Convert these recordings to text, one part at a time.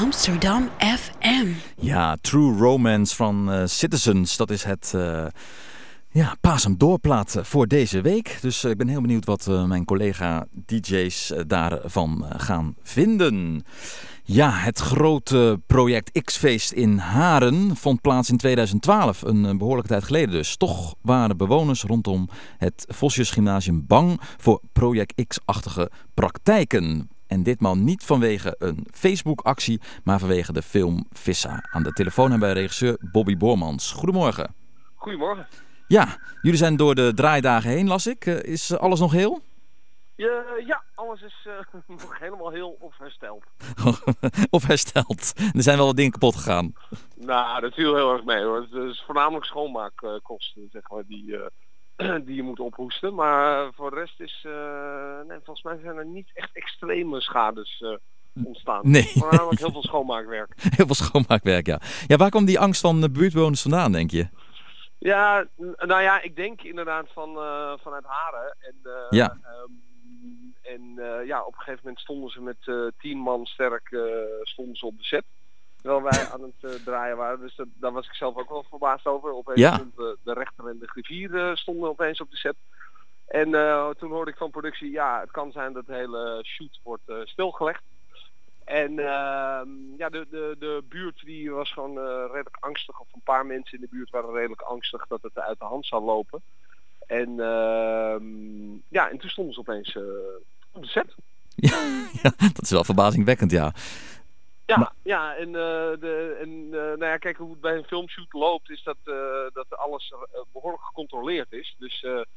Amsterdam FM. Ja, True Romance van Citizens. Dat is het Paas hem doorplaat voor deze week. Dus ik ben heel benieuwd wat mijn collega-dj's daarvan gaan vinden. Ja, het grote project X-feest in Haren vond plaats in 2012. Een behoorlijke tijd geleden dus. Toch waren bewoners rondom het Vosjes Gymnasium bang voor project X-achtige praktijken. En ditmaal niet vanwege een Facebook-actie, maar vanwege de film Vissa. Aan de telefoon hebben wij regisseur Bobby Boormans. Goedemorgen. Goedemorgen. Ja, jullie zijn door de draaidagen heen, las ik. Is alles nog heel? Ja, alles is nog helemaal heel of hersteld. Of hersteld. Er zijn wel wat dingen kapot gegaan. Nou, dat viel heel erg mee hoor. Het is voornamelijk schoonmaakkosten, zeg maar, die je moet ophoesten. Maar voor de rest is, volgens mij zijn er niet echt extreme schades ontstaan. Nee. Voornamelijk heel veel schoonmaakwerk. Heel veel schoonmaakwerk, ja. Ja, waar kwam die angst van de buurtbewoners vandaan, denk je? Ja, nou ja, ik denk inderdaad vanuit Haren. Op een gegeven moment stonden ze met 10 man sterk stonden ze op de set. Terwijl wij aan het draaien waren. Dus daar was ik zelf ook wel verbaasd over. Opeens stond de rechter en de griffier stonden opeens op de set. En toen hoorde ik van productie, ja, het kan zijn dat de hele shoot wordt stilgelegd. En de buurt die was gewoon redelijk angstig. Of een paar mensen in de buurt waren redelijk angstig dat het uit de hand zou lopen. En toen stonden ze opeens op de set. Ja, dat is wel verbazingwekkend, ja. Kijk hoe het bij een filmshoot loopt is dat alles behoorlijk gecontroleerd is. Dus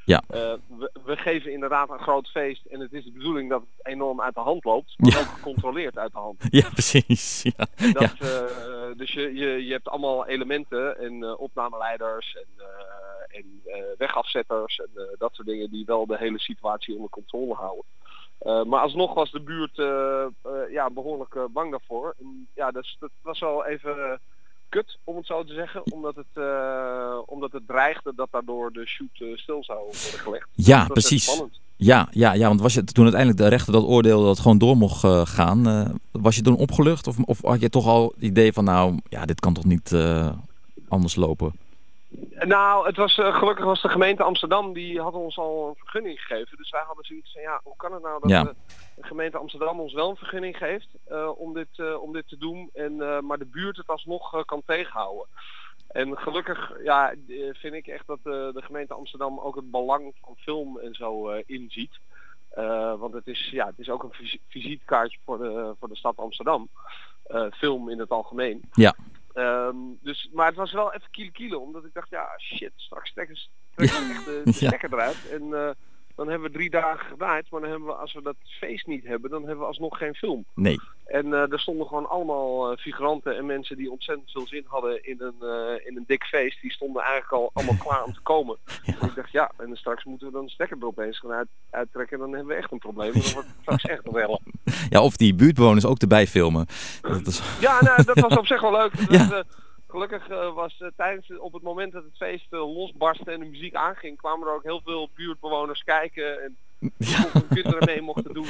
we geven inderdaad een groot feest en het is de bedoeling dat het enorm uit de hand loopt, maar ook gecontroleerd uit de hand. Ja, precies. Ja. Dus je hebt allemaal elementen en opnameleiders en wegafzetters en dat soort dingen die wel de hele situatie onder controle houden. Maar alsnog was de buurt behoorlijk bang daarvoor. En, dat was wel even kut, om het zo te zeggen. Omdat het dreigde dat daardoor de shoot stil zou worden gelegd. Ja, precies. Ja, want was je toen uiteindelijk de rechter dat oordeelde dat het gewoon door mocht gaan, was je toen opgelucht? Of had je toch al het idee van, dit kan toch niet anders lopen? Nou, het was gelukkig was de gemeente Amsterdam, die had ons al een vergunning gegeven. Dus wij hadden zoiets van, hoe kan het nou dat de gemeente Amsterdam ons wel een vergunning geeft om dit te doen, maar de buurt het alsnog kan tegenhouden. En gelukkig vind ik echt dat de gemeente Amsterdam ook het belang van film en zo inziet. Want het is ook een visitekaartje voor de stad Amsterdam. Film in het algemeen. Ja. Maar het was wel even kiele, omdat ik dacht, straks trekken we echt de stekker eruit. En dan hebben we 3 dagen gedraaid, maar dan hebben we, als we dat feest niet hebben, dan hebben we alsnog geen film. Nee. En er stonden gewoon allemaal figuranten en mensen die ontzettend veel zin hadden in een dik feest. Die stonden eigenlijk al allemaal klaar om te komen. Ja. En ik dacht, en straks moeten we dan de stekker er opeens gaan uittrekken. Dan hebben we echt een probleem. Dan wordt het straks echt wel. Ja, of die buurtbewoners ook erbij filmen. Dat is... Ja, dat was op zich wel leuk. Gelukkig was op het moment dat het feest losbarstte en de muziek aanging, kwamen er ook heel veel buurtbewoners kijken en kinderen mee mochten doen.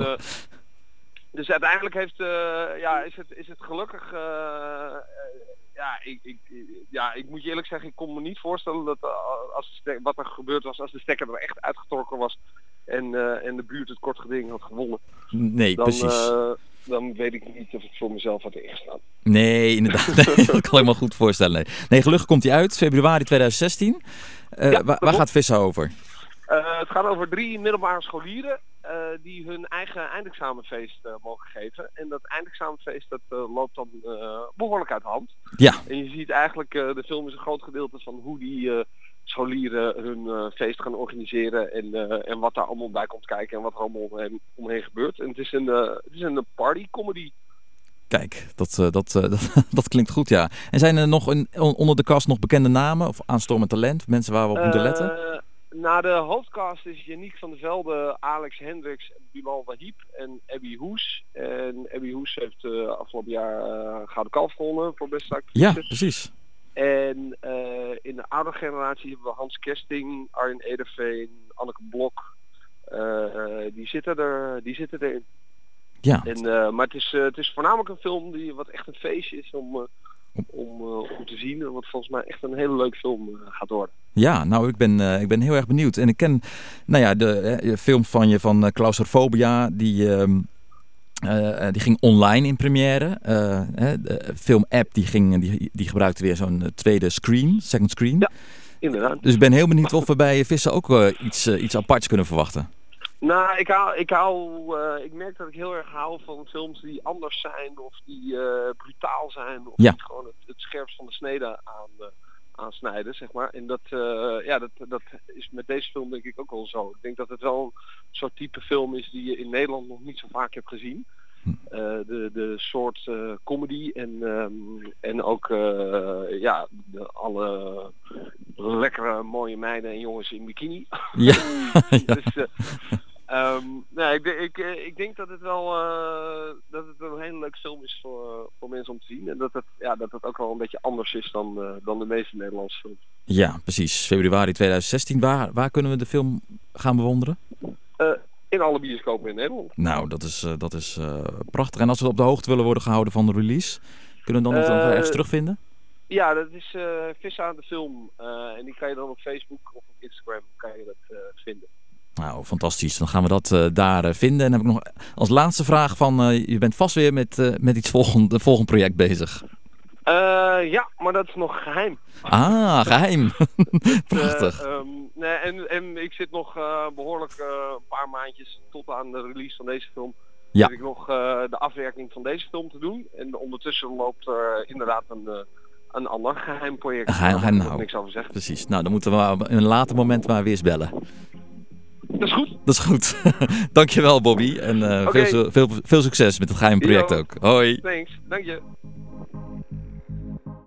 Dus uiteindelijk is het gelukkig. Ik moet je eerlijk zeggen, ik kon me niet voorstellen dat wat er gebeurd was als de stekker er echt uitgetrokken was en de buurt het kort geding had gewonnen. Nee, precies. Dan weet ik niet of ik voor mezelf had ingestaan. Nee, inderdaad. Nee, dat kan ik me goed voorstellen. Nee, gelukkig komt hij uit, februari 2016. Waar gaat Vissa over? Het gaat over 3 middelbare scholieren die hun eigen eindexamenfeest mogen geven. En dat eindexamenfeest dat loopt dan behoorlijk uit de hand. Ja. En je ziet eigenlijk, de film is een groot gedeelte van hoe die scholieren hun feest gaan organiseren en wat daar allemaal bij komt kijken en wat er allemaal omheen gebeurt. En het is een party-comedy. Kijk, dat klinkt goed, ja. En zijn er nog onder de cast nog bekende namen of aanstormend talent? Mensen waar we op moeten letten? De hoofdcast is Yannick van der Velde, Alex Hendricks, Bilal Wahib en Abby Hoes. En Abby Hoes heeft afgelopen jaar Gouden Kalf gewonnen voor beste actrice. Ja, precies. En in de oude generatie hebben we Hans Kesting, Arjen Ederveen, Anneke Blok. Die zitten erin. Ja. Maar het is voornamelijk een film wat echt een feestje is om te zien. En wat volgens mij echt een hele leuke film gaat worden. Ja, nou ik ben heel erg benieuwd. En ik ken de film van Claustrofobia, die ging online in première. De film-app die gebruikte weer zo'n tweede screen, second screen. Ja, inderdaad. Dus ik ben heel benieuwd of we bij Vissen ook iets aparts kunnen verwachten. Nou, ik merk dat ik heel erg hou van films die anders zijn of die brutaal zijn. Of die gewoon het scherpst van de snede aansnijden, zeg maar. En dat is met deze film denk ik ook wel zo. Ik denk dat het wel een soort type film is die je in Nederland nog niet zo vaak hebt gezien. De soort comedy en ook alle lekkere mooie meiden en jongens in bikini. Ja. Dus, ik denk dat het wel dat het een hele leuke film is voor mensen om te zien. En dat het ook wel een beetje anders is dan de meeste Nederlandse films. Ja, precies. Februari 2016. Waar kunnen we de film gaan bewonderen? In alle bioscopen in Nederland. Nou, dat is prachtig. En als we op de hoogte willen worden gehouden van de release, kunnen we dan nog ergens terugvinden? Ja, dat is Vissen aan de film. En die kan je dan op Facebook of op Instagram kan je dat vinden. Nou, fantastisch. Dan gaan we dat daar vinden. En dan heb ik nog als laatste vraag van, je bent vast weer met iets volgend project bezig. Ja, maar dat is nog geheim. Ah, geheim. Prachtig. En ik zit nog behoorlijk een paar maandjes tot aan de release van deze film. Ja. Heb ik nog de afwerking van deze film te doen. En ondertussen loopt er inderdaad een ander geheim project. Daar kan ik niks over zeggen. Precies. Nou, dan moeten we op een later moment maar weer eens bellen. Dat is goed. Dat is goed. Dankjewel, Bobby. En veel succes met het geheim project ook. Hoi. Thanks. Dank je.